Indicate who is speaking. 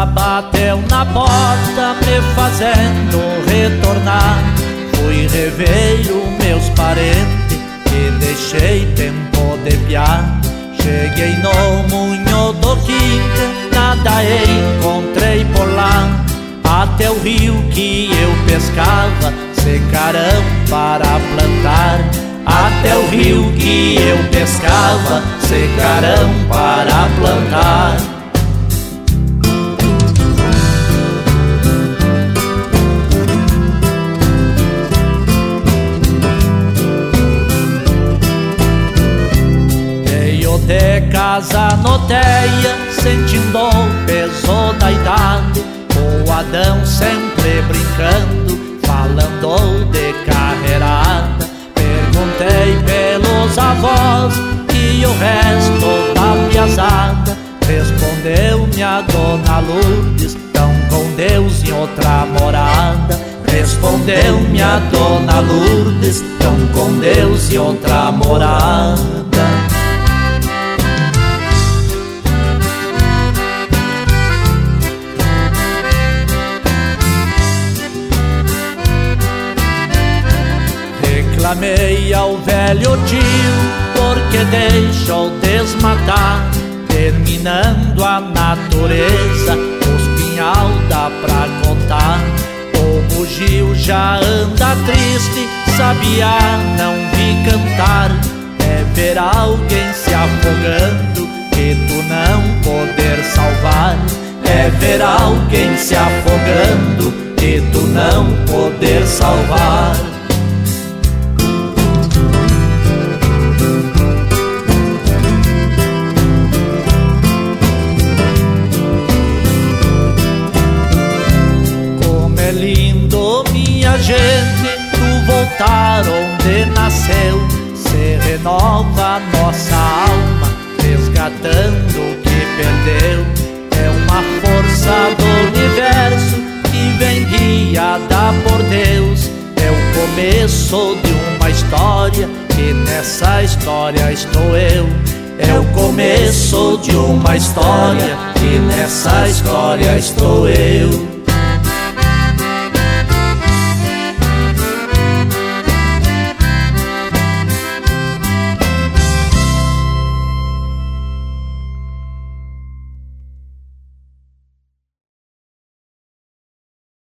Speaker 1: bateu na porta me fazendo retornar. Fui rever os meus parentes e deixei tempo de piar. Cheguei no Munho do Quinca, nada encontrei por lá. Até o rio que eu pescava secarão para plantar. Até o rio que eu pescava secarão para plantar. Veio de casa noteia, sentindo o peso da idade. O Adão sempre brincando, falando de carreirada. Perguntei pelos avós e o resto da piazada. Respondeu-me a dona Lourdes, tão com Deus em outra morada. Respondeu-me a dona Lourdes, tão com Deus em outra morada. Reclamei ao velho tio porque deixou desmatar, terminando a natureza, os pinhal dá pra contar. O bugio já anda triste, sabia não vi cantar. É ver alguém se afogando que tu não poder salvar. É ver alguém se afogando que tu não poder salvar. Gente, tu voltar onde nasceu, se renova nossa alma, resgatando o que perdeu. É uma força do universo que vem guiada por Deus. É o começo de uma história e nessa história estou eu. É o começo de uma história e nessa história estou eu.